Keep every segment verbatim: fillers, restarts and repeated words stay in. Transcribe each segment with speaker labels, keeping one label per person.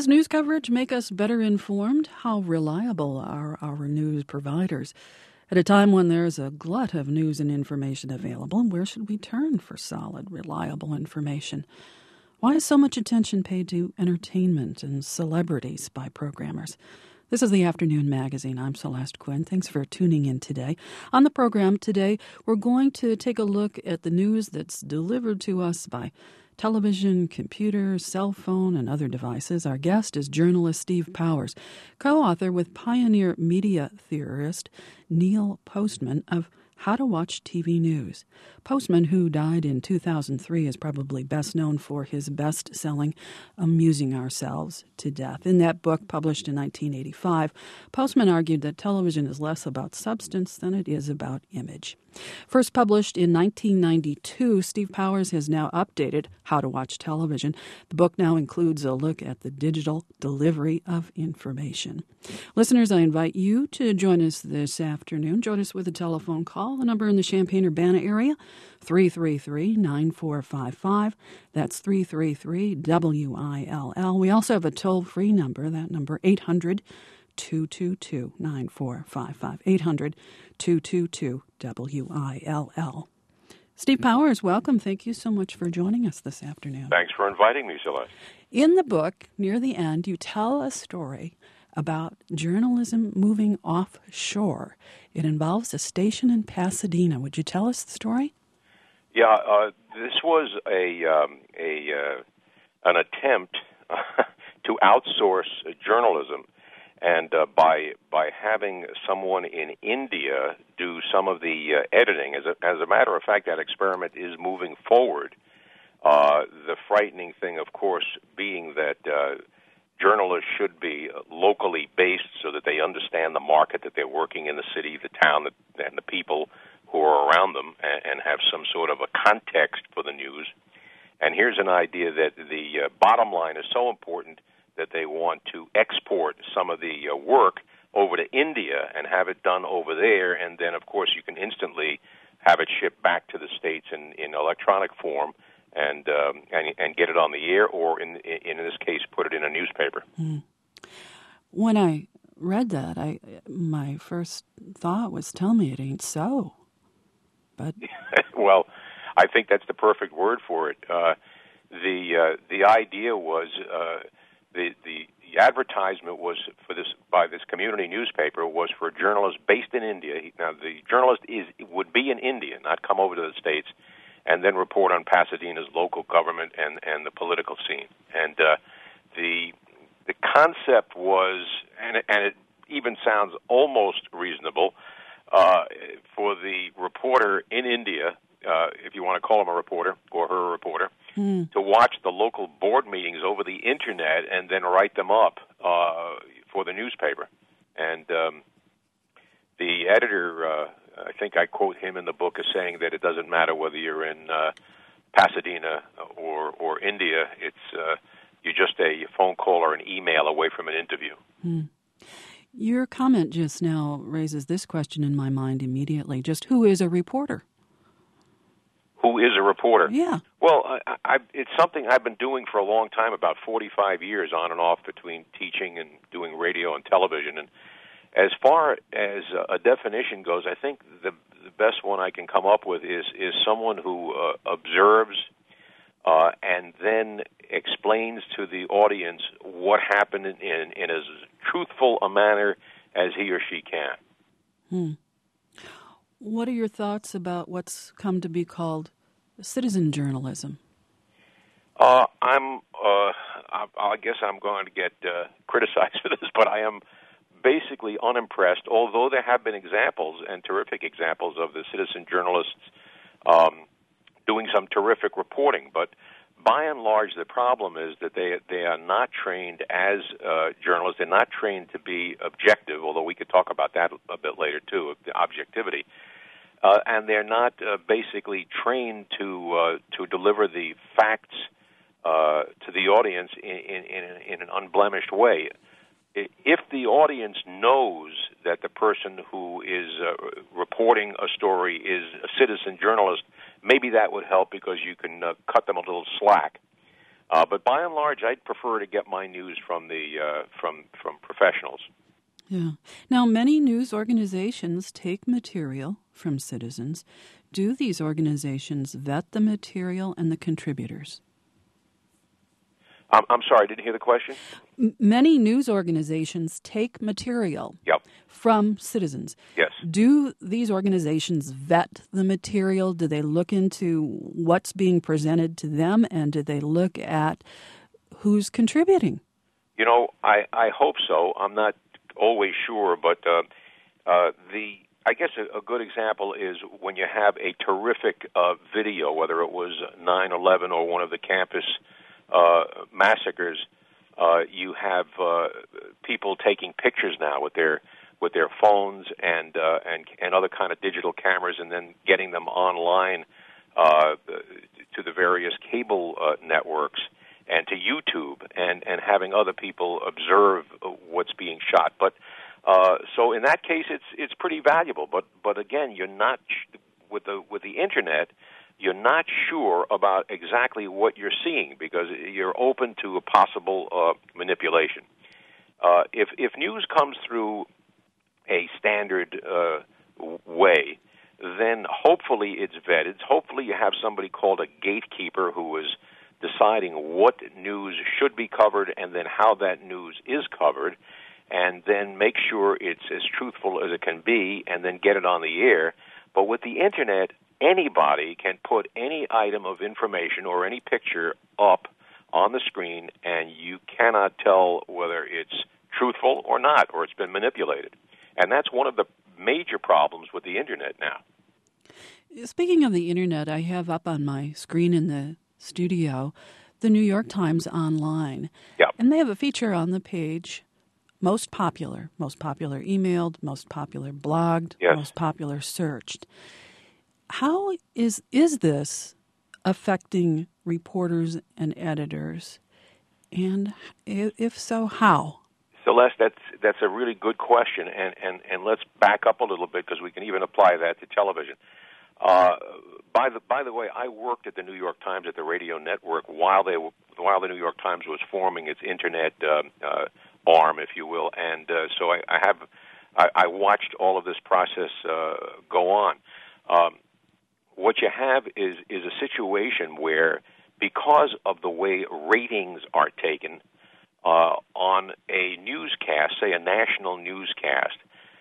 Speaker 1: Does news coverage make us better informed? How reliable are our news providers? At a time when there's a glut of news and information available, where should we turn for solid, reliable information? Why is so much attention paid to entertainment and celebrities by programmers? This is the Afternoon Magazine. I'm Celeste Quinn. Thanks for tuning in today. On the program today, we're going to take a look at the news that's delivered to us by television, computer, cell phone, and other devices. Our guest is journalist Steve Powers, co-author with pioneer media theorist Neil Postman of How to Watch T V News. Postman, who died in two thousand three, is probably best known for his best-selling Amusing Ourselves to Death. In that book, published in nineteen eighty-five, Postman argued that television is less about substance than it is about image. First published in nineteen ninety-two, Steve Powers has now updated How to Watch Television. The book now includes a look at the digital delivery of information. Listeners, I invite you to join us this afternoon. Join us with a telephone call. The number in the Champaign-Urbana area, three three three, nine four five five. That's three three three, W I L L. We also have a toll-free number, that number, eight hundred, two two two, nine four five five, eight hundred, two two two, W I L L. Steve Powers, welcome. Thank you so much for joining us this afternoon.
Speaker 2: Thanks for inviting me, Celeste.
Speaker 1: In the book, near the end, you tell a story about journalism moving offshore. It involves a station in Pasadena. Would you tell us the story?
Speaker 2: Yeah, uh, this was a um, a uh, an attempt to outsource journalism. And uh, by by having someone in India do some of the uh, editing, as a, as a matter of fact, that experiment is moving forward. Uh, the frightening thing, of course, being that uh, journalists should be locally based so that they understand the market, that they're working in the city, the town, the, and the people who are around them, and, and have some sort of a context for the news. And here's an idea that the uh, bottom line is so important that they want to export some of the uh, work over to India and have it done over there, and then, of course, you can instantly have it shipped back to the States in, in electronic form and, um, and and get it on the air, or in in this case, put it in a newspaper.
Speaker 1: Mm. When I read that, I my first thought was, tell me it ain't so. But
Speaker 2: well, I think that's the perfect word for it. Uh, the uh, the idea was... Uh, The, the the advertisement was for this by this community newspaper was for a journalist based in India. Now, the journalist is would be in India, not come over to the States, and then report on Pasadena's local government and, and the political scene. And uh, the the concept was, and it, and it even sounds almost reasonable, uh, for the reporter in India, uh, if you want to call him a reporter or her a reporter, Mm. to watch the local board meetings over the Internet and then write them up uh, for the newspaper. And um, the editor, uh, I think I quote him in the book as saying that it doesn't matter whether you're in uh, Pasadena or, or India, it's uh, you're just a phone call or an email away from an interview.
Speaker 1: Mm. Your comment just now raises this question in my mind immediately. Just who is a reporter?
Speaker 2: Who is a reporter?
Speaker 1: Yeah.
Speaker 2: Well, I, I, it's something I've been doing for a long time, about forty-five years on and off between teaching and doing radio and television. And as far as a definition goes, I think the, the best one I can come up with is, is someone who uh, observes uh, and then explains to the audience what happened in, in, in as truthful a manner as he or she can.
Speaker 1: Hmm. What are your thoughts about what's come to be called citizen journalism?
Speaker 2: Uh, I'm. Uh, I, I guess I'm going to get uh, criticized for this, but I am basically unimpressed. Although there have been examples and terrific examples of the citizen journalists um, doing some terrific reporting, but by and large, the problem is that they they are not trained as uh, journalists. They're not trained to be objective. Although we could talk about that a bit later too, the objectivity. Uh, and they're not uh, basically trained to uh, to deliver the facts uh, to the audience in, in, in an unblemished way. If the audience knows that the person who is uh, reporting a story is a citizen journalist, maybe that would help because you can uh, cut them a little slack. Uh, but by and large, I'd prefer to get my news from the uh, from from professionals.
Speaker 1: Yeah. Now, many news organizations take material from citizens. Do these organizations vet the material and the contributors?
Speaker 2: I'm, I'm sorry, I didn't hear the question.
Speaker 1: M- many news organizations take material
Speaker 2: Yep.
Speaker 1: from citizens.
Speaker 2: Yes.
Speaker 1: Do these organizations vet the material? Do they look into what's being presented to them, and do they look at who's contributing?
Speaker 2: You know, I, I hope so. I'm not always sure, but uh, uh, the I guess a, a good example is when you have a terrific uh, video, whether it was nine eleven or one of the campus uh, massacres. Uh, you have uh, people taking pictures now with their with their phones and uh, and and other kind of digital cameras, and then getting them online uh, to the various cable uh, networks and to YouTube, and, and having other people observe what's being shot. But uh, so in that case, it's it's pretty valuable. But but again, you're not with the with the internet. You're not sure about exactly what you're seeing because you're open to a possible uh, manipulation. Uh, if if news comes through a standard uh, way, then hopefully it's vetted. Hopefully you have somebody called a gatekeeper who is deciding what news should be covered and then how that news is covered, and then make sure it's as truthful as it can be and then get it on the air. But with the internet, anybody can put any item of information or any picture up on the screen, and you cannot tell whether it's truthful or not, or it's been manipulated. And that's one of the major problems with the internet now.
Speaker 1: Speaking of the internet, I have up on my screen in the studio the New York Times Online.
Speaker 2: Yep.
Speaker 1: And they have a feature on the page, most popular, most popular emailed, most popular blogged,
Speaker 2: yes.
Speaker 1: most popular searched. How is is this affecting reporters and editors? And if so, how?
Speaker 2: Celeste, that's that's a really good question, and, and, and let's back up a little bit because we can even apply that to television. Uh, by the by the way, I worked at the New York Times at the radio network while they were, while the New York Times was forming its internet uh, uh, arm, if you will, and uh, so I, I have I, I watched all of this process uh, go on. Um, what you have is is a situation where, because of the way ratings are taken uh, on a newscast, say a national newscast,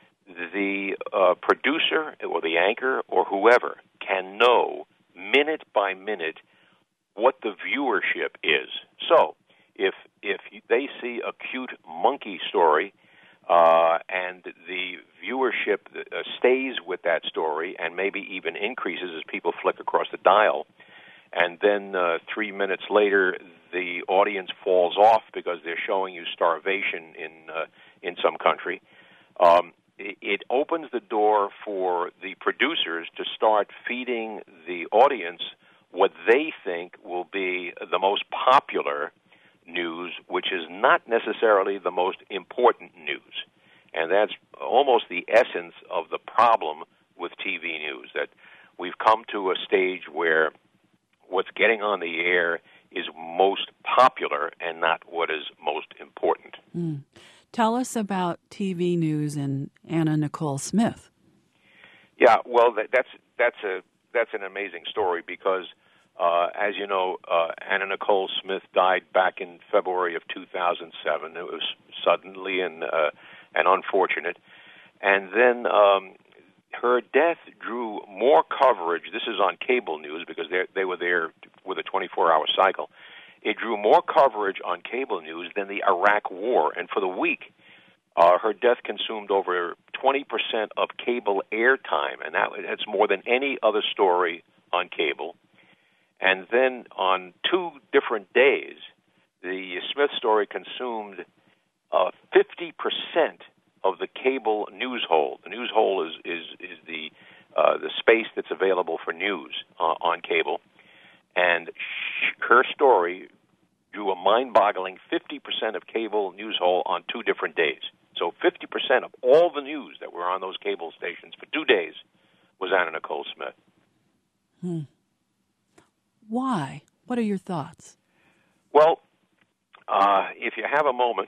Speaker 2: the uh, producer or the anchor or whoever can know minute by minute what the viewership is. So if if they see a cute monkey story uh, and the viewership uh, stays with that story and maybe even increases as people flick across the dial, and then uh, three minutes later the audience falls off because they're showing you starvation in uh, in some country, um, it, it opens the door for the producers to start feeding the audience what they think will be the most popular news, which is not necessarily the most important news. And that's almost the essence of the problem with T V news, that we've come to a stage where what's getting on the air is most popular and not what is most important.
Speaker 1: Mm. Tell us about T V news and Anna Nicole Smith.
Speaker 2: Yeah, well, that, that's that's a that's an amazing story because, uh, as you know, uh, Anna Nicole Smith died back in February of two thousand seven. It was suddenly and uh, and unfortunate, and then um, her death drew more coverage. This is on cable news because they they were there with a twenty-four hour cycle. It drew more coverage on cable news than the Iraq War, and for the week, uh, her death consumed over twenty percent of cable airtime, and that that's more than any other story on cable. And then on two different days, the Smith story consumed uh, fifty percent of the cable news hole. The news hole is is is the uh, the space that's available for news uh, on cable, and sh- her story drew a mind-boggling fifty percent of cable news hole on two different days. So fifty percent of all the news that were on those cable stations for two days was Anna Nicole Smith.
Speaker 1: Hmm. Why? What are your thoughts?
Speaker 2: Well, uh, if you have a moment,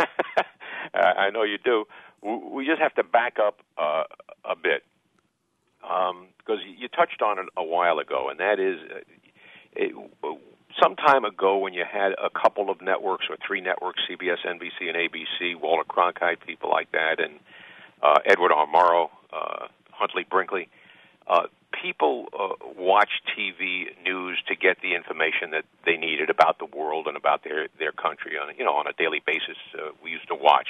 Speaker 2: I know you do, we just have to back up uh, a bit. Um, because you touched on it a while ago, and that is uh, it, some time ago when you had a couple of networks or three networks, C B S, N B C, and A B C, Walter Cronkite, people like that, and uh, Edward R. Murrow, uh, Huntley Brinkley, uh, people uh, watch T V news to get the information that they needed about the world and about their, their country on, you know, on a daily basis. Uh, we used to watch.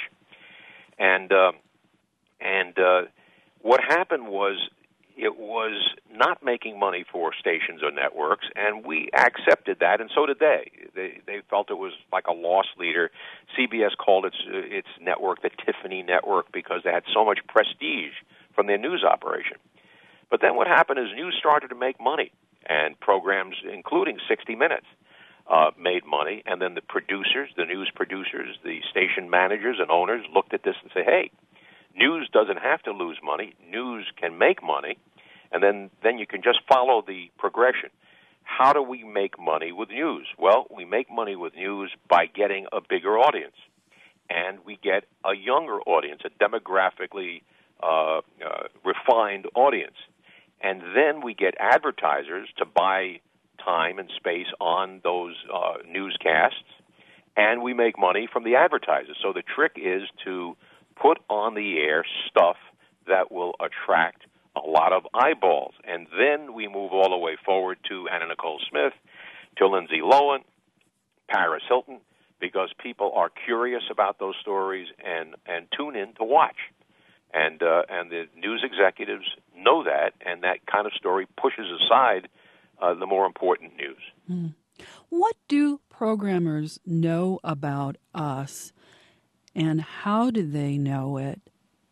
Speaker 2: And, uh, and uh, what happened was, it was not making money for stations or networks, and we accepted that, and so did they. They they felt it was like a loss leader. C B S called its its network the Tiffany Network because they had so much prestige from their news operation. But then what happened is news started to make money, and programs, including sixty minutes, uh, made money, and then the producers, the news producers, the station managers and owners looked at this and said, hey, news doesn't have to lose money. News can make money. And then, then you can just follow the progression. How do we make money with news? Well, we make money with news by getting a bigger audience. And we get a younger audience, a demographically uh, uh, refined audience. And then we get advertisers to buy time and space on those uh, newscasts. And we make money from the advertisers. So the trick is to put on the air stuff that will attract a lot of eyeballs. And then we move all the way forward to Anna Nicole Smith, to Lindsay Lohan, Paris Hilton, because people are curious about those stories and, and tune in to watch. And uh, and the news executives know that, and that kind of story pushes aside uh, the more important news.
Speaker 1: Mm. What do programmers know about us, and how do they know it?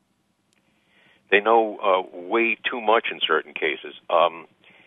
Speaker 2: They know uh, way too much in certain cases. Um,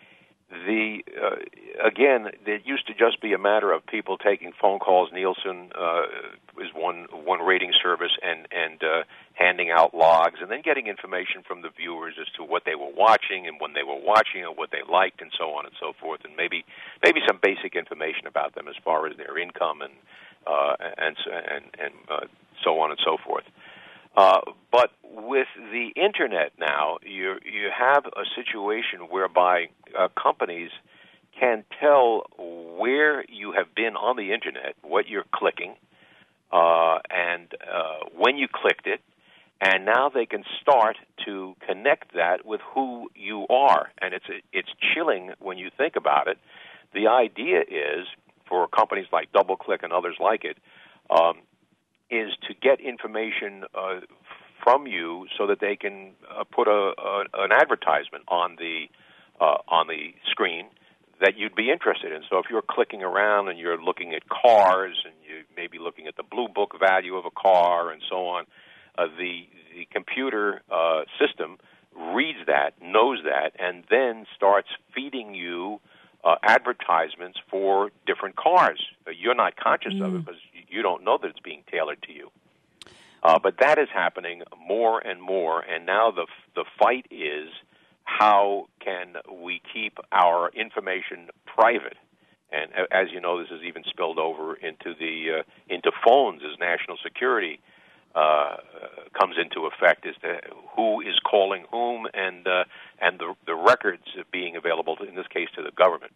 Speaker 2: the uh, again, it used to just be a matter of people taking phone calls. Nielsen uh, is one one rating service, and and uh, handing out logs, and then getting information from the viewers as to what they were watching and when they were watching and what they liked, and so on and so forth, and maybe maybe some basic information about them as far as their income and uh, and and and uh, so on and so forth. Uh, but with the Internet now, you you have a situation whereby uh, companies can tell where you have been on the Internet, what you're clicking, uh, and uh, when you clicked it, and now they can start to connect that with who you are. And it's it's chilling when you think about it. The idea is, for companies like DoubleClick and others like it, um, is to get information uh, from you so that they can uh, put a, a, an advertisement on the uh, on the screen that you'd be interested in. So if you're clicking around and you're looking at cars and you may be looking at the Blue Book value of a car and so on, uh, the the computer uh, system reads that, knows that, and then starts feeding you uh, advertisements for different cars. Uh, you're not conscious mm. of it because you don't know that it's being tailored to you. Uh, but that is happening more and more, and now the the fight is how can we keep our information private? And uh, as you know, this has even spilled over into the uh, into phones as national security uh, comes into effect as to who is calling whom, and uh, and the the records being available to, in this case, to the government.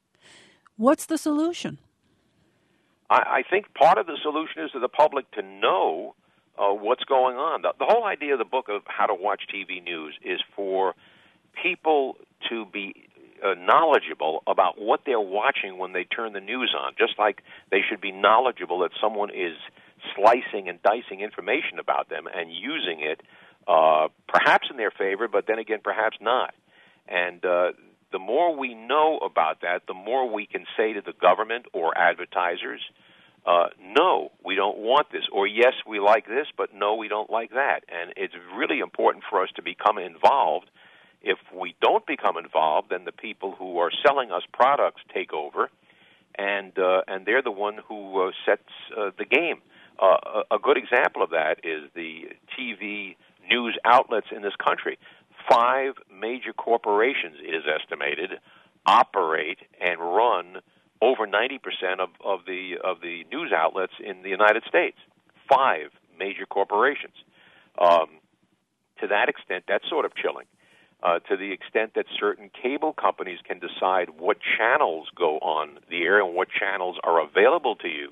Speaker 1: What's the solution?
Speaker 2: I, I think part of the solution is for the public to know uh, what's going on. The, the whole idea of the book of How to Watch T V News is for people to be uh, knowledgeable about what they're watching when they turn the news on, just like they should be knowledgeable that someone is slicing and dicing information about them and using it uh, perhaps in their favor, but then again, perhaps not. And uh, the more we know about that, the more we can say to the government or advertisers, uh, no, we don't want this, or yes, we like this, but no, we don't like that. And it's really important for us to become involved. If we don't become involved, then the people who are selling us products take over, and uh, and they're the one who uh, sets uh, the game. Uh, a, a good example of that is the T V news outlets in this country. Five major corporations, it is estimated, operate and run over ninety percent of, of the of the news outlets in the United States. Five major corporations. Um, to that extent, that's sort of chilling. Uh, to the extent that certain cable companies can decide what channels go on the air and what channels are available to you,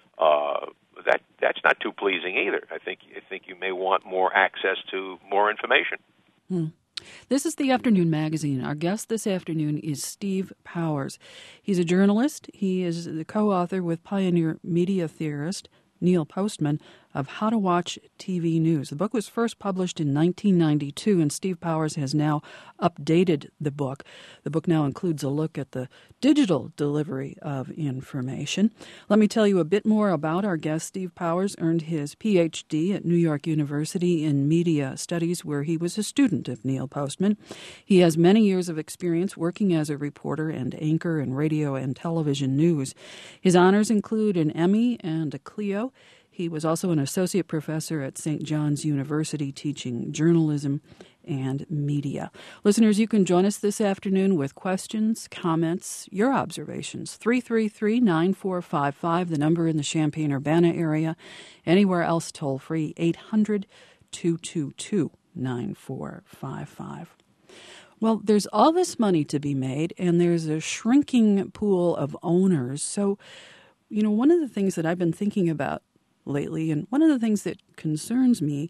Speaker 2: uh, that that's not too pleasing either. I think I think you may want more access to more information.
Speaker 1: Hmm. This is the Afternoon Magazine. Our guest this afternoon is Steve Powers. He's a journalist. He is the co-author with pioneer media theorist Neil Postman of How to Watch T V News. The book was first published in nineteen ninety-two, and Steve Powers has now updated the book. The book now includes a look at the digital delivery of information. Let me tell you a bit more about our guest. Steve Powers earned his P H D at New York University in Media Studies, where he was a student of Neil Postman. He has many years of experience working as a reporter and anchor in radio and television news. His honors include an Emmy and a Clio. He was also an associate professor at Saint John's University teaching journalism and media. Listeners, you can join us this afternoon with questions, comments, your observations. three three three, nine four five five, the number in the Champaign-Urbana area. Anywhere else, toll free, eight hundred, two two two, nine four five five. Well, there's all this money to be made, and there's a shrinking pool of owners. So, you know, one of the things that I've been thinking about lately, and one of the things that concerns me,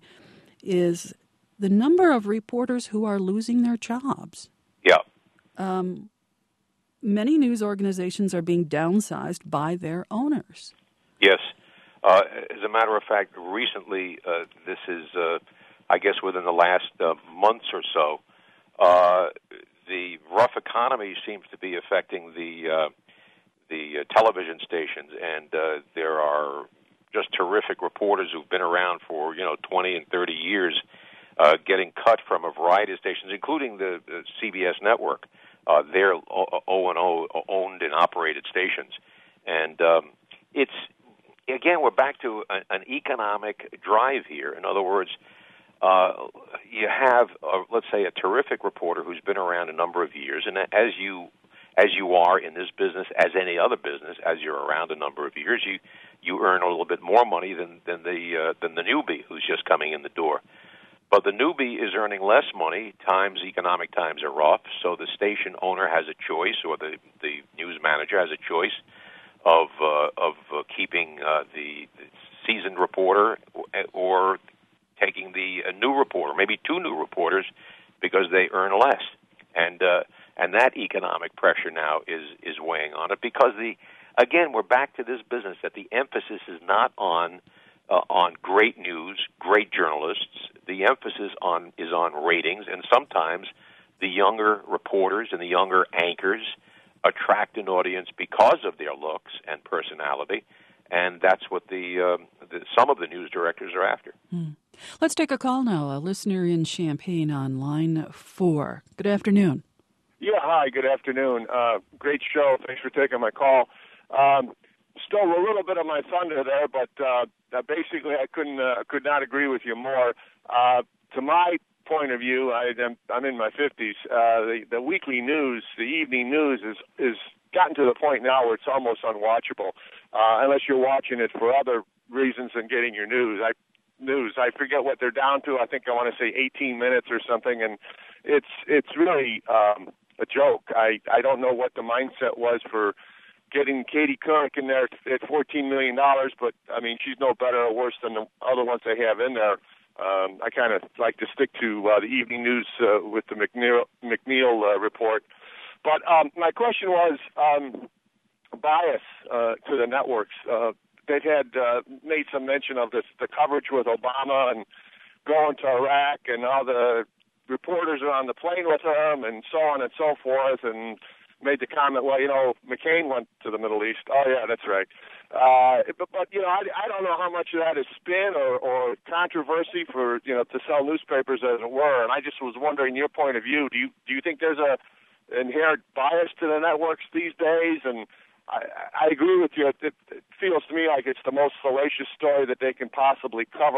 Speaker 1: is the number of reporters who are losing their jobs.
Speaker 2: Yeah.
Speaker 1: Um, many news organizations are being downsized by their owners.
Speaker 2: Yes. Uh, as a matter of fact, recently, uh, this is, uh, I guess, within the last uh, months or so, uh, the rough economy seems to be affecting the uh, the uh, television stations, and uh, there are just terrific reporters who've been around for, you know, twenty and thirty years, uh, getting cut from a variety of stations, including the, the C B S network. Uh, they're O and O owned and operated stations. And um, it's, again, we're back to a, an economic drive here. In other words, uh, you have, a, let's say, a terrific reporter who's been around a number of years, and as you as you are in this business, as any other business, as you're around a number of years, you you earn a little bit more money than than the uh, than the newbie who's just coming in the door. But the newbie is earning less money. Times, economic times are rough, so the station owner has a choice, or the the news manager has a choice of uh, of uh, keeping uh, the, the seasoned reporter or taking the uh, new reporter, maybe two new reporters, because they earn less, and uh, and that economic pressure now is is weighing on it, because the again we're back to this business that the emphasis is not on uh, on great news, great journalists. The emphasis on is on ratings, and sometimes the younger reporters and the younger anchors attract an audience because of their looks and personality, and that's what the, um, the some of the news directors are after.
Speaker 1: Hmm. Let's take a call now. A listener in Champaign on line four. Good afternoon.
Speaker 3: Yeah, hi. Good afternoon. Uh, great show. Thanks for taking my call. Um, stole a little bit of my thunder there, but uh, basically I couldn't uh, could not agree with you more. Uh, to my point of view, I, I'm, I'm in my fifties. Uh, the, the weekly news, the evening news, is is gotten to the point now where it's almost unwatchable, uh, unless you're watching it for other reasons than getting your news. I news. I forget what they're down to. I think I want to say eighteen minutes or something, and it's it's really um, a joke. I I don't know what the mindset was for getting Katie Couric in there at fourteen million dollars, but I mean she's no better or worse than the other ones they have in there. Um, I kind of like to stick to uh, the evening news uh, with the McNeil, McNeil uh, report. But um, my question was um, bias uh, to the networks. Uh, they had uh, made some mention of this, the coverage with Obama and going to Iraq, and all the reporters are on the plane with him, and so on and so forth, and made the comment, well, you know, McCain went to the Middle East. Oh, yeah, that's right. Uh, but, but, you know, I, I don't know how much of that is spin or, or controversy for, you know, to sell newspapers, as it were. And I just was wondering your point of view. Do you do you think there's a inherent bias to the networks these days? And I, I agree with you. It, it feels to me like it's the most salacious story that they can possibly cover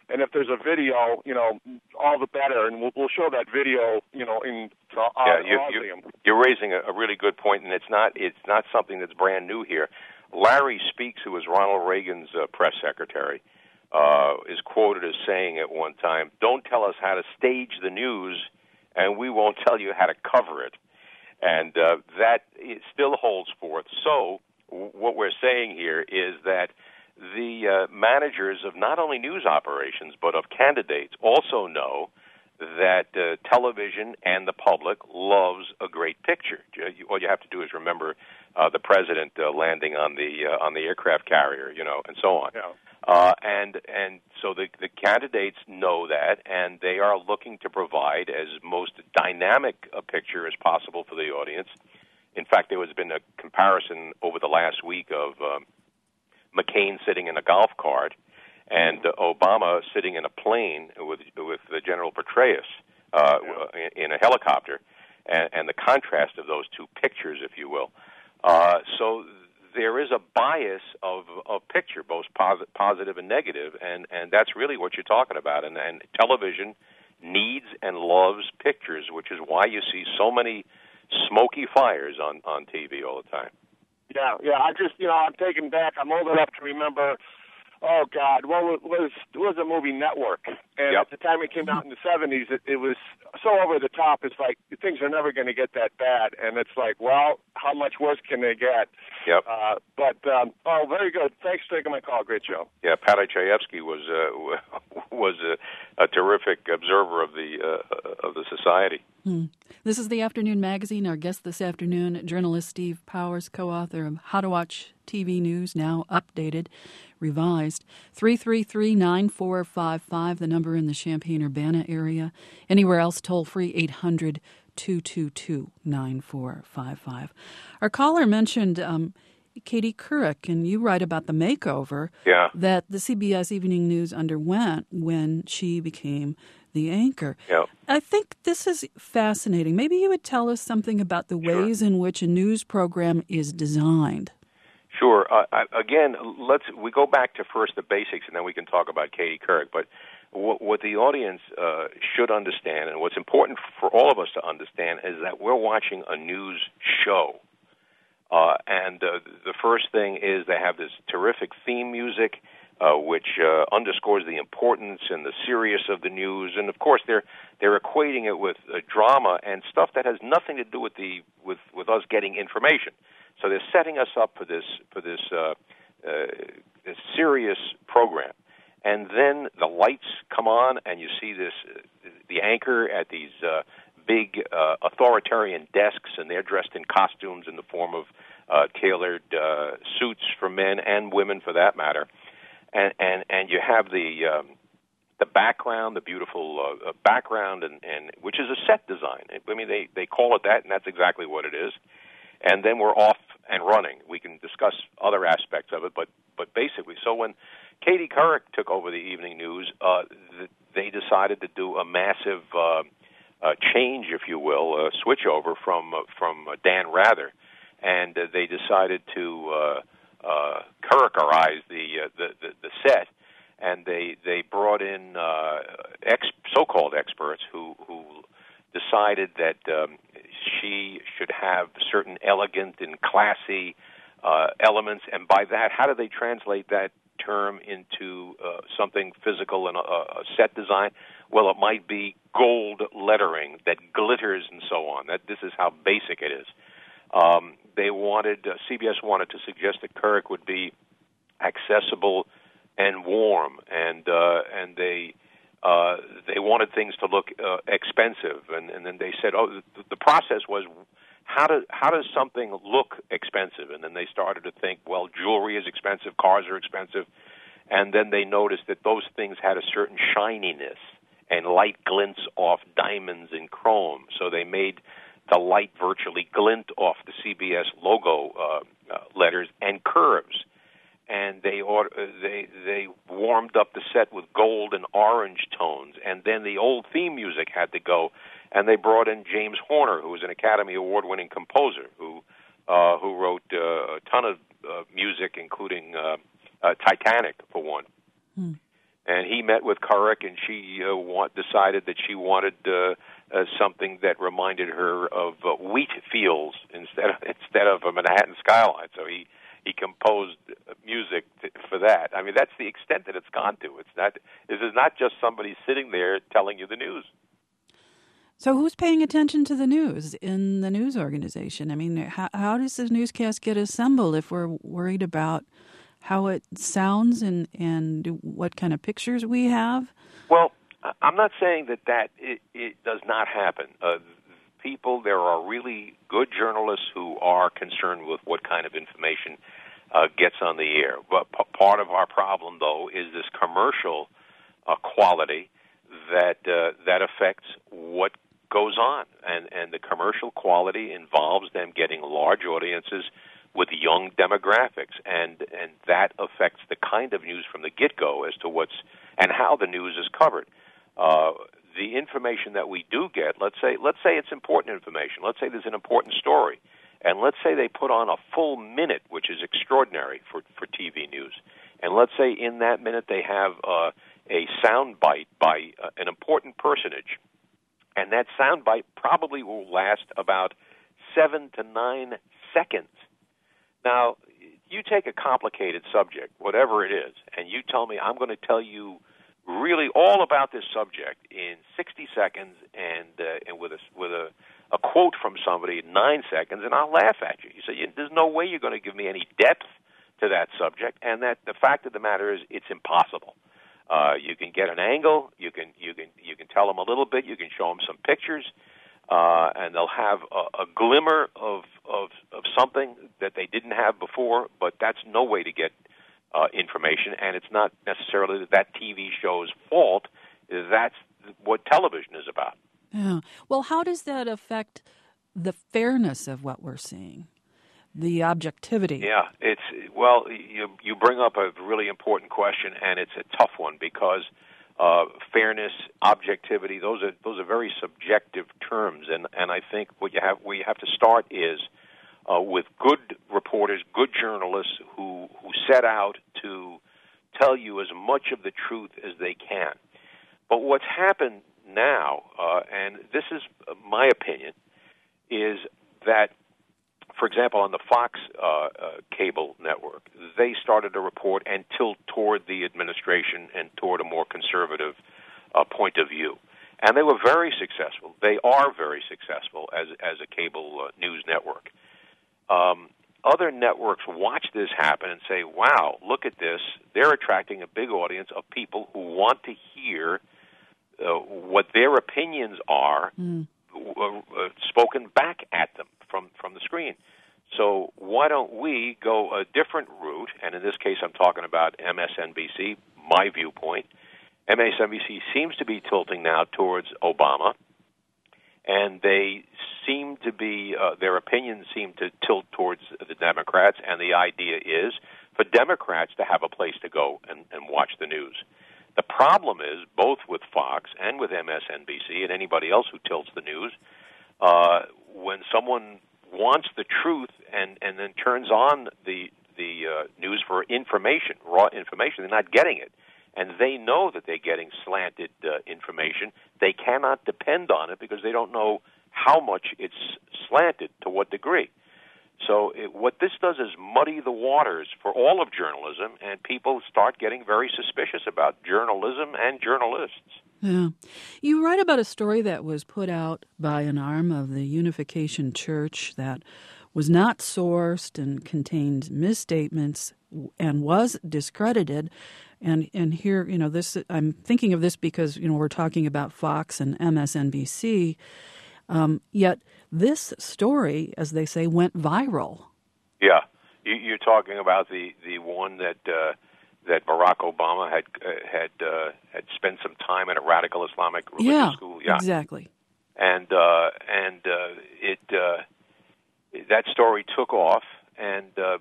Speaker 3: And if there's a video, you know, all the better. And we'll, we'll show that video, you know, in uh,
Speaker 2: yeah, you,
Speaker 3: Audium.
Speaker 2: You, you're raising a, a really good point, and it's not it's not something that's brand new here. Larry Speaks, who was Ronald Reagan's uh, press secretary, uh, is quoted as saying at one time, "Don't tell us how to stage the news, and we won't tell you how to cover it." And uh, that it still holds forth. So w- what we're saying here is that the uh, managers of not only news operations but of candidates also know that uh, television and the public loves a great picture. All you have to do is remember uh, the president uh, landing on the uh, on the aircraft carrier, you know, and so on.
Speaker 3: Yeah.
Speaker 2: Uh, and and so the, the candidates know that, and they are looking to provide as most dynamic a picture as possible for the audience. In fact, there has been a comparison over the last week of um, McCain sitting in a golf cart and uh, Obama sitting in a plane with with uh, General Petraeus uh, yeah. in, in a helicopter, and, and the contrast of those two pictures, if you will. Uh, so there is a bias of, of picture, both posit- positive and negative, and, and that's really what you're talking about. And, and television needs and loves pictures, which is why you see so many smoky fires on, on T V all the time.
Speaker 3: Yeah, yeah. I just, you know, I'm taken back. I'm old enough to remember. Oh God, what was was was a movie Network? And
Speaker 2: yep.
Speaker 3: at the time it came out in the seventies, it, it was so over the top. It's like things are never going to get that bad, and it's like, well, how much worse can they get?
Speaker 2: Yep.
Speaker 3: Uh, but um, oh, very good. Thanks for taking my call. Great show.
Speaker 2: Yeah, Patty Chayefsky was uh, was a, a terrific observer of the uh, of the society.
Speaker 1: Hmm. This is the Afternoon Magazine. Our guest this afternoon, journalist Steve Powers, co-author of How to Watch T V News, now updated, revised. three three three, nine four five five, the number in the Champaign-Urbana area. Anywhere else, toll free, eight hundred, two two two, nine four five five. Our caller mentioned um, Katie Couric, and you write about the makeover
Speaker 2: yeah.
Speaker 1: that the C B S Evening News underwent when she became the anchor.
Speaker 2: Yep.
Speaker 1: I think this is fascinating. Maybe you would tell us something about the
Speaker 2: Sure.
Speaker 1: ways in which a news program is designed.
Speaker 2: Sure. Uh, I, again, let's we go back to first the basics, and then we can talk about Katie Couric. But what, what the audience uh, should understand, and what's important for all of us to understand, is that we're watching a news show. Uh, and uh, the first thing is they have this terrific theme music, uh, which uh, underscores the importance and the seriousness of the news. And of course, they're they're equating it with uh, drama and stuff that has nothing to do with the with, with us getting information. So they're setting us up for this for this uh, uh, this serious program. And then the lights come on, and you see this uh, the anchor at these uh, big uh, authoritarian desks, and they're dressed in costumes in the form of uh, tailored uh, suits for men and women, for that matter. And and, and you have the um, the background, the beautiful uh, background, and, and which is a set design. I mean, they, they call it that, and that's exactly what it is. And then we're off and running. We can discuss other aspects of it, but but basically, so when Katie Couric took over the evening news, uh, th- they decided to do a massive uh, uh, change, if you will, a switch over from uh, from uh, Dan Rather, and uh, they decided to uh, uh, Couricerize the, uh, the the the set, and they they brought in uh, ex- so-called experts who who decided that um, she should have certain elegant and classy uh, elements, and by that, how do they translate that term into uh, something physical and a, a set design? Well, it might be gold lettering that glitters and so on. That this is how basic it is. Um, they wanted uh, C B S wanted to suggest that Couric would be accessible and warm, and uh, and they uh, they wanted things to look uh, expensive, and, and then they said, oh, the, the process was how do how does something look expensive? And then they started to think, well, jewelry is expensive, cars are expensive, and then they noticed that those things had a certain shininess, and light glints off diamonds and chrome, so they made the light virtually glint off the C B S logo uh, uh, letters and curves. And they order, they they warmed up the set with gold and orange tones, and then the old theme music had to go, and they brought in James Horner, who was an Academy Award-winning composer, who uh, who wrote uh, a ton of uh, music, including uh, uh, Titanic, for one. Hmm. and he met with Couric, and she uh, want, decided that she wanted uh, uh, something that reminded her of uh, wheat fields instead of instead of a Manhattan skyline. So he he composed music to, for that. I mean, that's the extent that it's gone to. It's not. This is not just somebody sitting there telling you the news.
Speaker 1: So who's paying attention to the news in the news organization? I mean, how, how does the newscast get assembled if we're worried about how it sounds and, and what kind of pictures we have?
Speaker 2: Well, I'm not saying that that it, it does not happen. Uh, people, there are really good journalists who are concerned with what kind of information uh, gets on the air. But p- part of our problem, though, is this commercial uh, quality that uh, that affects what goes on, and and the commercial quality involves them getting large audiences with young demographics, and and that affects the kind of news from the get-go as to what's and how the news is covered. Uh, the information that we do get, let's say let's say it's important information. Let's say there's an important story, and let's say they put on a full minute, which is extraordinary for for T V news. And let's say in that minute they have uh, a sound bite by uh, an important personage. And that soundbite probably will last about seven to nine seconds. Now, you take a complicated subject, whatever it is, and you tell me I'm going to tell you really all about this subject in sixty seconds and uh, and with a with a, a quote from somebody in nine seconds, and I'll laugh at you. You say, there's no way you're going to give me any depth to that subject, and that the fact of the matter is it's impossible. Uh, you can get an angle, you can you can you can tell them a little bit, you can show them some pictures, uh, and they'll have a, a glimmer of, of of something that they didn't have before. But that's no way to get uh, information, and it's not necessarily that T V show's fault. That's what television is about.
Speaker 1: Yeah. Well, how does that affect the fairness of what we're seeing? The objectivity.
Speaker 2: Yeah, it's well. You you bring up a really important question, and it's a tough one because uh, fairness, objectivity, those are those are very subjective terms, and, and I think what you have where you have to start is uh, with good reporters, good journalists who who set out to tell you as much of the truth as they can. But what's happened now, uh, and this is my opinion, is that, for example, on the Fox uh, uh, cable network, they started to report and tilt toward the administration and toward a more conservative uh, point of view. And they were very successful. They are very successful as as a cable uh, news network. Um, other networks watch this happen and say, wow, look at this. They're attracting a big audience of people who want to hear uh, what their opinions are mm. uh, uh, spoken back at them from, from the screen. So why don't we go a different route? And in this case, I'm talking about M S N B C, my viewpoint. M S N B C seems to be tilting now towards Obama, and they seem to be, uh, their opinions seem to tilt towards the Democrats, and the idea is for Democrats to have a place to go and, and watch the news. The problem is, both with Fox and with M S N B C and anybody else who tilts the news, uh, when someone wants the truth and, and then turns on the the uh, news for information, raw information, they're not getting it. And they know that they're getting slanted uh, information. They cannot depend on it because they don't know how much it's slanted, to what degree. So it, what this does is muddy the waters for all of journalism, and people start getting very suspicious about journalism and journalists.
Speaker 1: Yeah. You write about a story that was put out by an arm of the Unification Church that was not sourced and contained misstatements and was discredited. And and here, you know, this I'm thinking of this because, you know, we're talking about Fox and M S N B C. Um, yet this story, as they say, went viral.
Speaker 2: Yeah. You're talking about the, the one that uh, that Barack Obama had uh, had uh, had spent some time at a radical Islamic religious
Speaker 1: yeah,
Speaker 2: school. Yeah,
Speaker 1: exactly.
Speaker 2: And uh, and uh, it uh, that story took off, and uh,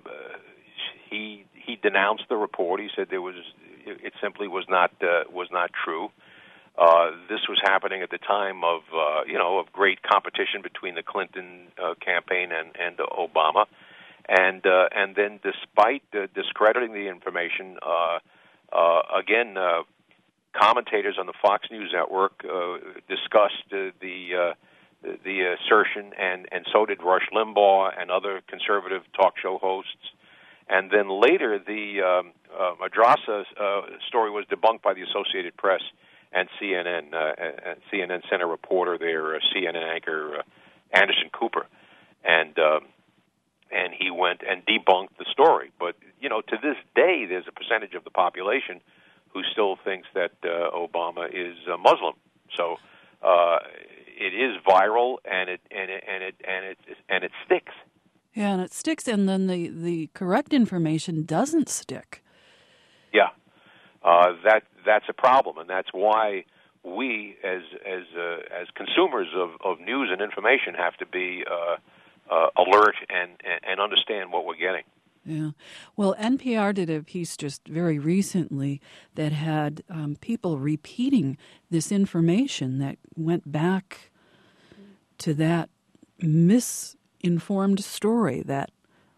Speaker 2: he he denounced the report. He said there was it simply was not uh, was not true. Uh, this was happening at the time of uh, you know of great competition between the Clinton uh, campaign and and uh, Obama. And uh, and then, despite uh, discrediting the information, uh, uh, again, uh, commentators on the Fox News network uh, discussed uh, the uh, the assertion, and, and so did Rush Limbaugh and other conservative talk show hosts. And then later, the um, uh, Madrasa uh, story was debunked by the Associated Press and C N N. Uh, and C N N sent a reporter there, uh, C N N anchor uh, Anderson Cooper, and um, and he went and debunked the story. But you know, to this day, there's a percentage of the population who still thinks that uh, Obama is uh, Muslim. So uh, it is viral, and it and it and it and it and it sticks.
Speaker 1: Yeah, and it sticks, and then the, the correct information doesn't stick.
Speaker 2: Yeah, uh, that that's a problem, and that's why we, as as uh, as consumers of, of news and information, have to be uh, uh, alert and, and understand what we're getting.
Speaker 1: Yeah. Well, N P R did a piece just very recently that had um, people repeating this information that went back to that misinformed story, that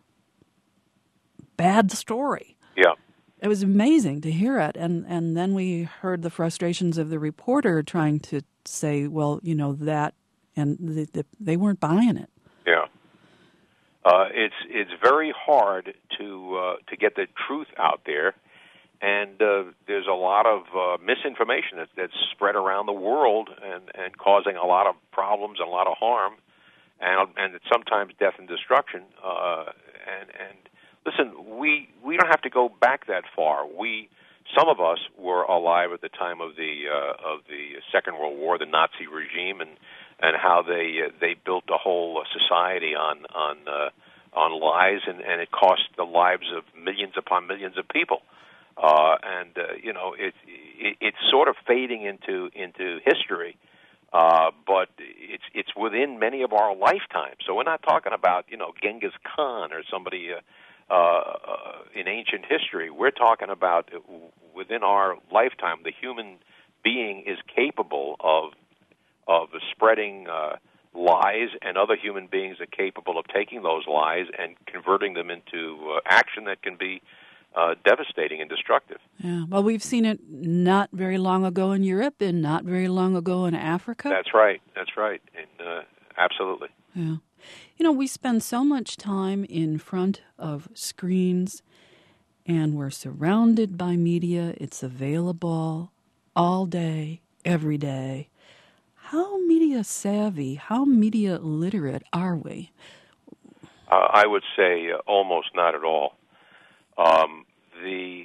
Speaker 1: bad story.
Speaker 2: Yeah.
Speaker 1: It was amazing to hear it. And, and then we heard the frustrations of the reporter trying to say, well, you know, that, and the, the, they weren't buying it.
Speaker 2: Yeah. Uh, it's it's very hard to uh, to get the truth out there, and uh, there's a lot of uh, misinformation that, that's spread around the world and, and causing a lot of problems and a lot of harm, and and sometimes death and destruction. Uh, and and listen, we we don't have to go back that far. We some of us were alive at the time of the uh, of the Second World War, the Nazi regime, and. and how they uh, they built a whole society on on uh, on lies, and, and it cost the lives of millions upon millions of people. Uh, and uh, you know, it, it it's sort of fading into into history, uh, but it's it's within many of our lifetimes. So we're not talking about you know Genghis Khan or somebody uh, uh, in ancient history. We're talking about within our lifetime, the human being is capable of. of spreading uh, lies, and other human beings are capable of taking those lies and converting them into uh, action that can be uh, devastating and destructive.
Speaker 1: Yeah, well, we've seen it not very long ago in Europe and not very long ago in Africa.
Speaker 2: That's right, that's right, and uh, absolutely.
Speaker 1: Yeah. You know, we spend so much time in front of screens, and we're surrounded by media. It's available all day, every day. How media savvy, how media literate are we?
Speaker 2: Uh, I would say uh, almost not at all. Um, the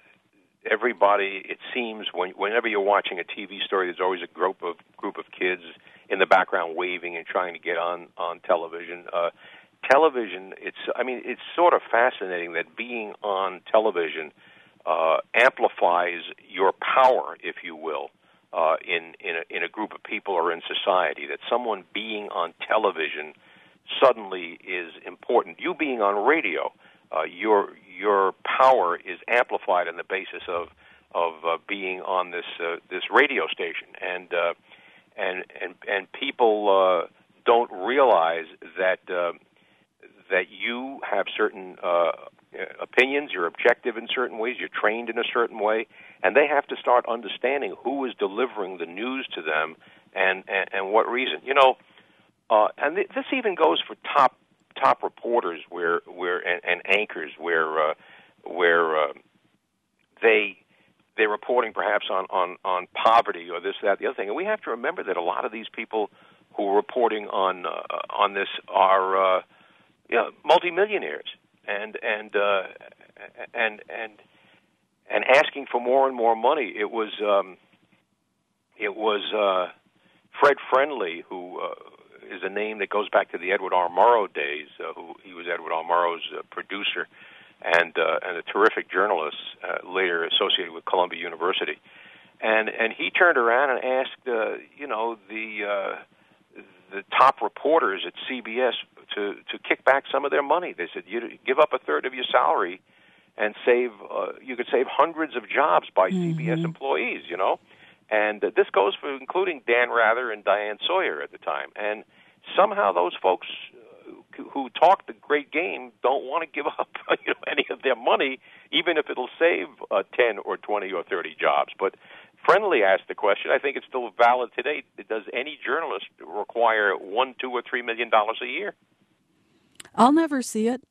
Speaker 2: everybody, it seems, when, whenever you're watching a T V story, there's always a group of group of kids in the background waving and trying to get on on television. Uh, television, it's I mean, it's sort of fascinating that being on television uh, amplifies your power, if you will. Uh, in in a, in a group of people or in society, that someone being on television suddenly is important. You being on radio, uh, your your power is amplified on the basis of of uh, being on this uh, this radio station, and uh, and and and people uh, don't realize that uh, that you have certain uh, opinions, you're objective in certain ways, you're trained in a certain way, and they have to start understanding who is delivering the news to them and, and, and what reason. You know, uh, and th- this even goes for top top reporters where where and, and anchors where uh, where uh, they they're reporting perhaps on, on, on poverty or this, that, the other thing. And we have to remember that a lot of these people who are reporting on uh, on this are uh, you know, multimillionaires. And and uh, and and and asking for more and more money. It was um, it was uh, Fred Friendly, who uh, is a name that goes back to the Edward R. Murrow days. Uh, who he was Edward R. Murrow's uh, producer and uh, and a terrific journalist, uh, later associated with Columbia University. And and he turned around and asked, uh, you know, the uh, the top reporters at C B S to, to kick back some of their money. They said, you give up a third of your salary and save, uh, you could save hundreds of jobs by mm-hmm. C B S employees, you know. And uh, this goes for including Dan Rather and Diane Sawyer at the time. And somehow those folks uh, who talk the great game don't want to give up you know, any of their money, even if it'll save uh, ten or twenty or thirty jobs. But Friendly asked the question. I think it's still valid today. Does any journalist require one, two, or three million dollars a year?
Speaker 1: I'll never see it.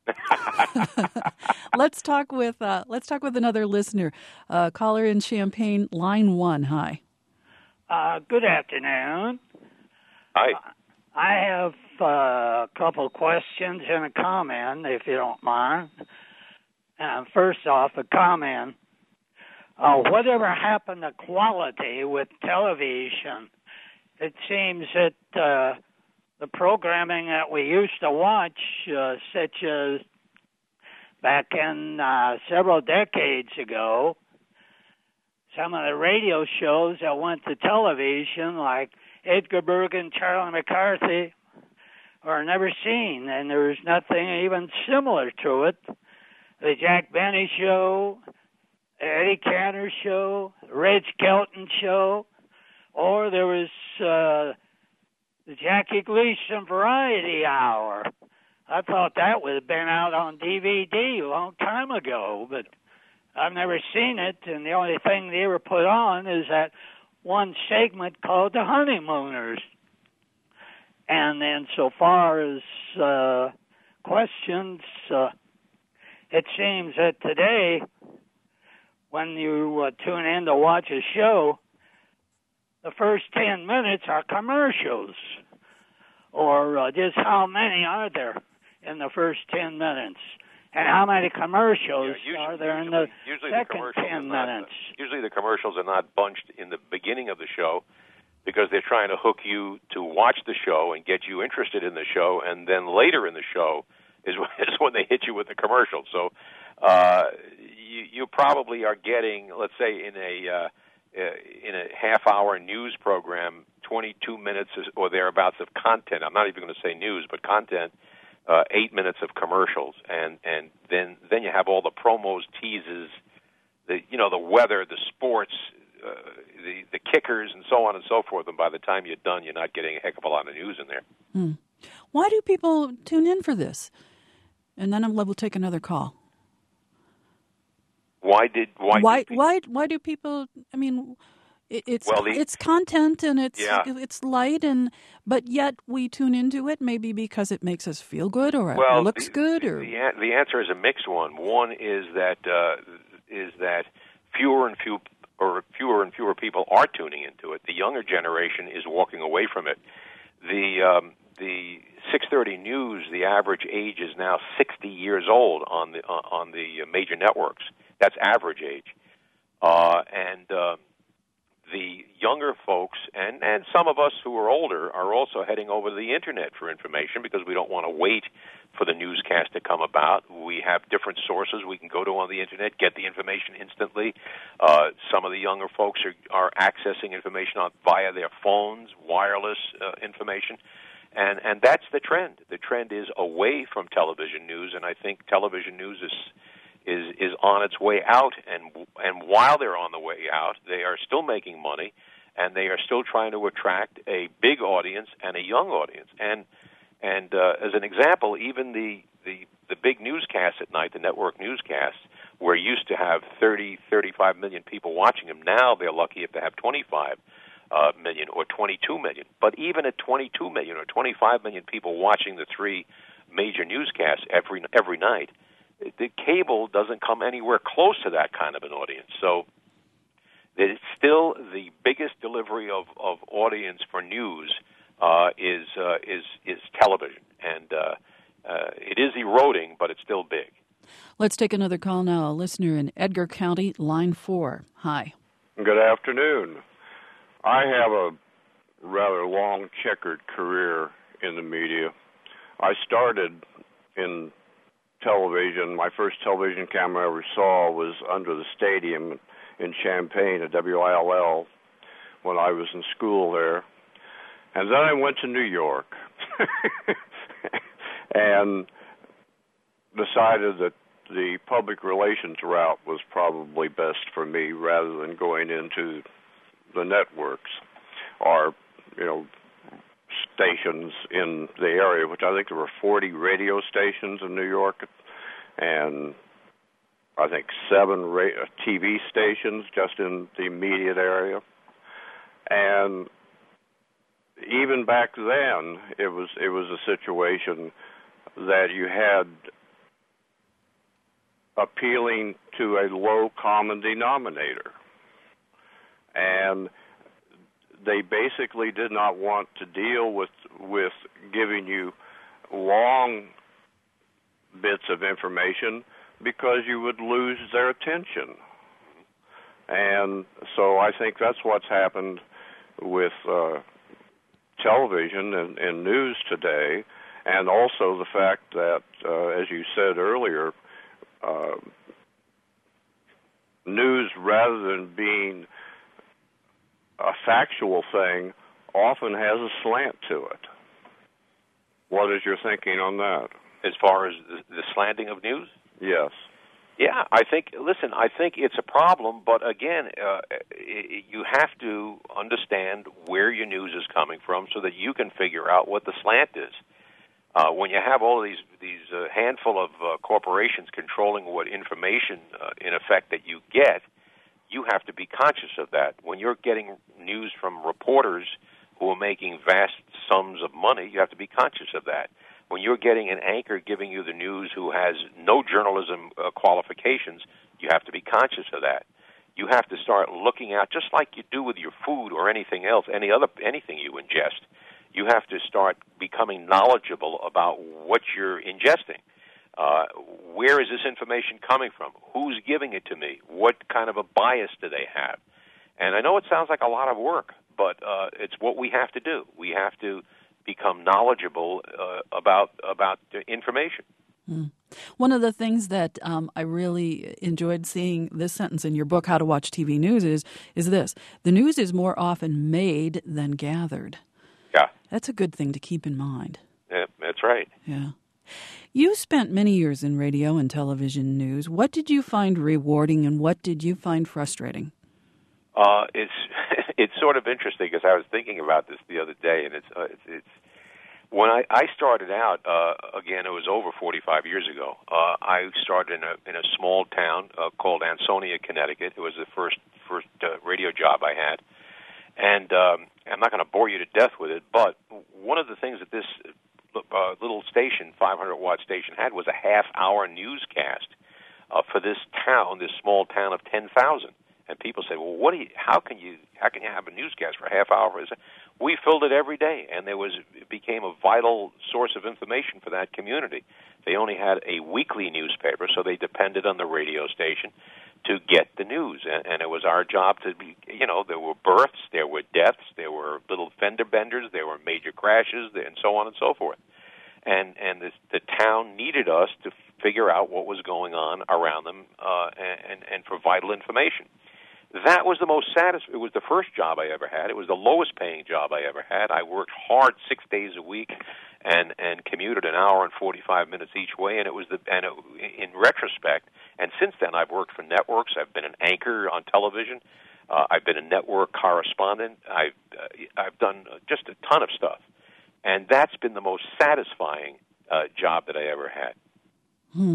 Speaker 1: let's talk with uh, let's talk with another listener. Uh, caller in Champaign, line one. Hi.
Speaker 4: Uh, good afternoon.
Speaker 2: Hi.
Speaker 4: Uh, I have uh, a couple questions and a comment, if you don't mind. Uh, first off, a comment. Uh, whatever happened to quality with television? It seems that uh, the programming that we used to watch, uh, such as back in uh, several decades ago, some of the radio shows that went to television, like Edgar Bergen, Charlie McCarthy, are never seen, and there's nothing even similar to it. The Jack Benny Show, Eddie Cantor Show, Reg Kelton Show, or there was uh, the Jackie Gleason Variety Hour. I thought that would have been out on D V D a long time ago, but I've never seen it, and the only thing they ever put on is that one segment called The Honeymooners. And then so far as uh, questions, uh, it seems that today, when you uh, tune in to watch a show, the first ten minutes are commercials. Or uh, just how many are there in the first ten minutes? And how many commercials
Speaker 2: yeah, usually,
Speaker 4: are there in
Speaker 2: usually,
Speaker 4: the
Speaker 2: usually
Speaker 4: second
Speaker 2: the
Speaker 4: ten
Speaker 2: not,
Speaker 4: minutes?
Speaker 2: Usually the commercials are not bunched in the beginning of the show because they're trying to hook you to watch the show and get you interested in the show, and then later in the show is when, is when they hit you with the commercials. So uh, you, you probably are getting, let's say, in a uh, in a half-hour news program, twenty-two minutes or thereabouts of content. I'm not even going to say news, but content. Uh, eight minutes of commercials, and, and then then you have all the promos, teases, the you know the weather, the sports, uh, the the kickers, and so on and so forth. And by the time you're done, you're not getting a heck of a lot of news in there.
Speaker 1: Hmm. Why do people tune in for this? And then we'll take another call.
Speaker 2: Why did why
Speaker 1: why
Speaker 2: did people,
Speaker 1: why why do people? I mean. It's
Speaker 2: well, the,
Speaker 1: it's content and it's
Speaker 2: yeah.
Speaker 1: it's light and but yet we tune into it maybe because it makes us feel good or
Speaker 2: well,
Speaker 1: it looks
Speaker 2: the,
Speaker 1: good
Speaker 2: the,
Speaker 1: or
Speaker 2: the, the answer is a mixed one. One is that uh, is that fewer and few or fewer and fewer people are tuning into it. The younger generation is walking away from it. The um, the six thirty news, the average age is now sixty years old on the uh, on the major networks. That's average age, uh, and uh, the younger folks and, and some of us who are older are also heading over to the Internet for information because we don't want to wait for the newscast to come about. We have different sources we can go to on the Internet, get the information instantly. Uh, some of the younger folks are, are accessing information on, via their phones, wireless uh, information. And, and that's the trend. The trend is away from television news, and I think television news is is is on its way out, and and while they're on the way out, they are still making money, and they are still trying to attract a big audience and a young audience. And and uh, as an example, even the, the the big newscasts at night, the network newscasts, where used to have thirty, thirty-five million people watching them, now they're lucky if they have twenty-five uh, million or twenty-two million. But even at twenty-two million or twenty-five million people watching the three major newscasts every every night, the cable doesn't come anywhere close to that kind of an audience. So it's still the biggest delivery of, of audience for news uh, is uh, is is television, and uh, uh, it is eroding, but it's still big.
Speaker 1: Let's take another call now. A listener in Edgar County, line four. Hi.
Speaker 5: Good afternoon. I have a rather long checkered career in the media. I started in television. My first television camera I ever saw was under the stadium in Champaign at W I L L when I was in school there. And then I went to New York and decided that the public relations route was probably best for me rather than going into the networks or, you know, stations in the area, which I think there were forty radio stations in New York, and I think, seven ra- T V stations just in the immediate area. And even back then, it was it was a situation that you had appealing to a low common denominator. And they basically did not want to deal with with giving you long bits of information because you would lose their attention. And so I think that's what's happened with uh, television and, and news today, and also the fact that, uh, as you said earlier, uh, news, rather than being a factual thing, often has a slant to it. What is your thinking on that?
Speaker 2: As far as the, the slanting of news?
Speaker 5: Yes.
Speaker 2: Yeah, I think, listen, I think it's a problem, but again, uh, you have to understand where your news is coming from so that you can figure out what the slant is. Uh, when you have all these these uh, handful of uh, corporations controlling what information, uh, in effect, that you get, you have to be conscious of that. When you're getting news from reporters who are making vast sums of money, you have to be conscious of that. When you're getting an anchor giving you the news who has no journalism uh, qualifications, you have to be conscious of that. You have to start looking out, just like you do with your food or anything else, any other anything you ingest. You have to start becoming knowledgeable about what you're ingesting. Uh, where is this information coming from? Who's giving it to me? What kind of a bias do they have? And I know it sounds like a lot of work, but uh, it's what we have to do. We have to become knowledgeable uh, about about the information.
Speaker 1: Mm. One of the things that um, I really enjoyed seeing this sentence in your book, How to Watch T V News, is is this: the news is more often made than gathered.
Speaker 2: Yeah.
Speaker 1: That's a good thing to keep in mind.
Speaker 2: Yeah, that's right.
Speaker 1: Yeah. You spent many years in radio and television news. What did you find rewarding and what did you find frustrating?
Speaker 2: Uh, it's it's sort of interesting because I was thinking about this the other day, and it's uh, it's, it's when I, I started out. Uh, again, it was over forty-five years ago. Uh, I started in a in a small town uh, called Ansonia, Connecticut. It was the first first uh, radio job I had, and um, I'm not going to bore you to death with it. But one of the things that this uh, little station, five hundred watt station, had was a half hour newscast uh, for this town, this small town of ten thousand. And people say, "Well, what do you? How can you? How can you have a newscast for a half hour?" We filled it every day, and there was it became a vital source of information for that community. They only had a weekly newspaper, so they depended on the radio station to get the news, and, and it was our job to be. You know, there were births, there were deaths, there were little fender benders, there were major crashes, and so on and so forth. And and this, the town needed us to figure out what was going on around them, uh, and and for vital information. That was the most satisfying. It was the first job I ever had. It was the lowest paying job I ever had. I worked hard six days a week, and and commuted an hour and forty-five minutes each way. And it was the and it, in retrospect, and since then I've worked for networks. I've been an anchor on television. Uh, I've been a network correspondent. I've uh, I've done just a ton of stuff, and that's been the most satisfying uh, job that I ever had.
Speaker 1: Hmm.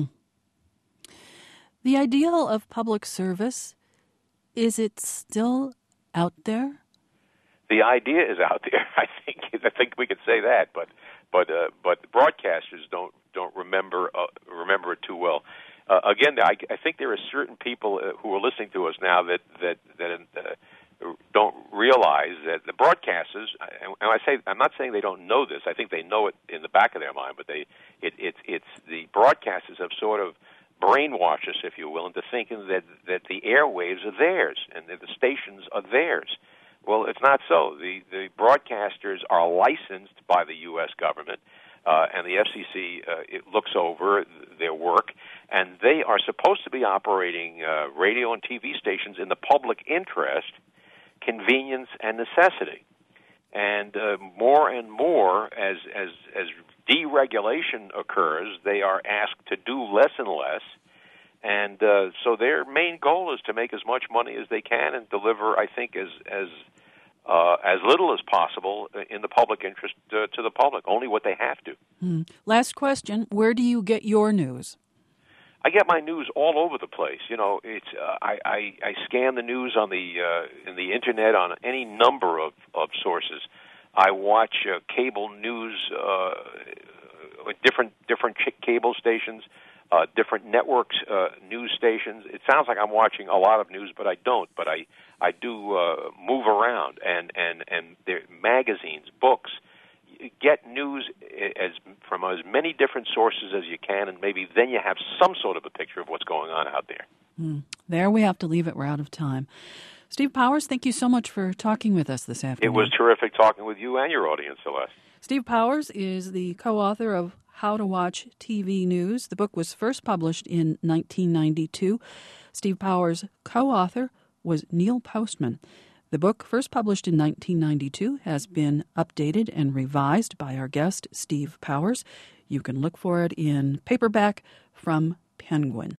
Speaker 1: The ideal of public service. Is it still out there?
Speaker 2: The idea is out there. I think I think we could say that, but but uh, but broadcasters don't don't remember uh, remember it too well. Uh, again, I, I think there are certain people uh, who are listening to us now that that that uh, don't realize that the broadcasters. And I say I'm not saying they don't know this. I think they know it in the back of their mind, but they it, it's it's the broadcasters have sort of brainwash us, if you will, into thinking that, that the airwaves are theirs and that the stations are theirs. Well, it's not so. The the broadcasters are licensed by the U S government, uh, and the F C C uh, it looks over their work, and they are supposed to be operating uh, radio and T V stations in the public interest, convenience, and necessity. And uh, more and more, as as as deregulation occurs, they are asked to do less and less, and uh, so their main goal is to make as much money as they can and deliver, I think, as as uh, as little as possible in the public interest uh, to the public. Only what they have to.
Speaker 1: Hmm. Last question: where do you get your news?
Speaker 2: I get my news all over the place. You know, it's uh, I, I I scan the news on the uh, in the internet on any number of, of sources. I watch uh, cable news, uh, with different different ch- cable stations, uh, different networks, uh, news stations. It sounds like I'm watching a lot of news, but I don't. But I I do uh, move around, and and and there magazines, books. Get news as from as many different sources as you can, and maybe then you have some sort of a picture of what's going on out there.
Speaker 1: Mm. There we have to leave it. We're out of time. Steve Powers, thank you so much for talking with us this afternoon.
Speaker 2: It was terrific talking with you and your audience, Celeste.
Speaker 1: Steve Powers is the co-author of How to Watch T V News. The book was first published in nineteen ninety-two. Steve Powers' co-author was Neil Postman. The book, first published in nineteen ninety-two, has been updated and revised by our guest, Steve Powers. You can look for it in paperback from Penguin.